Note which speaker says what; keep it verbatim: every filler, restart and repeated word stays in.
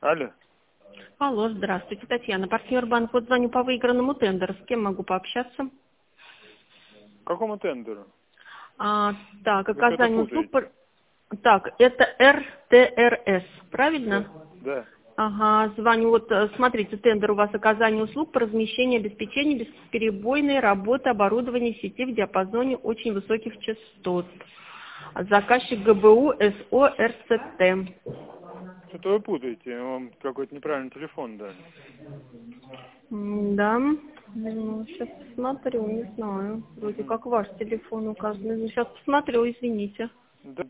Speaker 1: Алло.
Speaker 2: Алло, здравствуйте, Татьяна, партнер банк. Вот звоню по выигранному тендеру. С кем могу пообщаться?
Speaker 1: К какому тендеру?
Speaker 2: А, так,
Speaker 1: Вы что-то
Speaker 2: оказание услуг...
Speaker 1: путаете.
Speaker 2: пор- Так, это эр тэ эр эс,
Speaker 1: Да.
Speaker 2: правильно?
Speaker 1: Да.
Speaker 2: Ага, звоню. Вот, э, смотрите, тендер у вас оказание услуг по размещению обеспечения бесперебойной работы оборудования сети в диапазоне очень высоких частот. Заказчик гэ бэ у эс о эр цэ тэ.
Speaker 1: Что-то вы путаете. Вам какой-то неправильный телефон дали.
Speaker 2: М, Да, ну, сейчас посмотрю, не знаю. Вроде
Speaker 1: Мгм.
Speaker 2: как ваш телефон указан. Сейчас посмотрю, извините.
Speaker 1: Да.